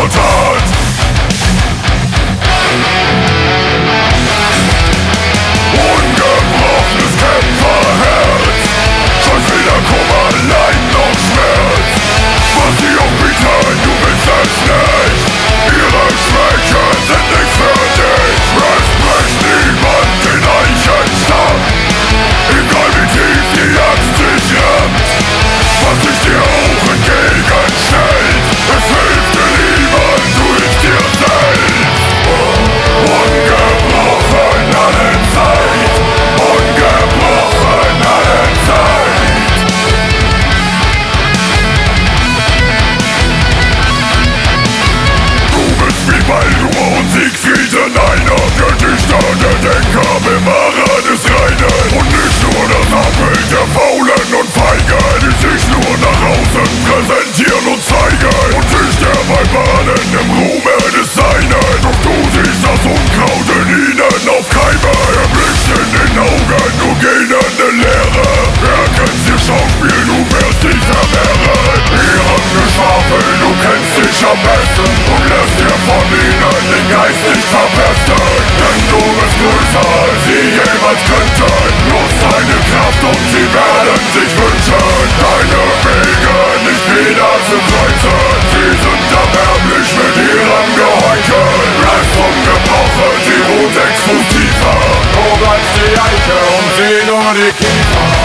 zur Tat. Ungebrochenes Kämpferherz, scheut weder Kummer, Leid noch Schmerz. Was sie auch bieten, du willst es nicht. Ihre Schwächen sind nicht für dich. Es bricht niemand den Eichenstab, egal wie tief die Angst sich rammt. Was sich dir auch entgegenstellt, es hilft dir niemand, du hilfst dir selbst. Ungebrochen alle Zeit, ungebrochen alle Zeit. Du bist wie Baldur und Siegfried in einer, der Dichter, der Denker, Bewahrer des Reinen. Und nicht nur das Abbild der Faulen und Feigen, die sich nur nach außen präsentieren und zeigen. Und sich dabei baden im Ruhme des Seinen. Doch du siehst das Unkraut in ihnen aufkeimen. Er blickt in den Augen, nur gähnende Leere. Erkennst ihr Schauspiel, du wirst dich vermehren. Ihren Geschwafel, du kennst dich am besten und lässt dir von ihnen den Geist nicht verpesten. Denn du bist größer, als sie jemals könnten. Nutz deine Kraft und sie werden sich wünschen, deine Wege nicht wieder zu kreuzen. Sie sind erbärmlich mit ihrem Geheuchel. Bleibst ungebrochen, sie ruht 6 Fuß tiefer. Du bleibst die Eiche und sie nur die Kiefer.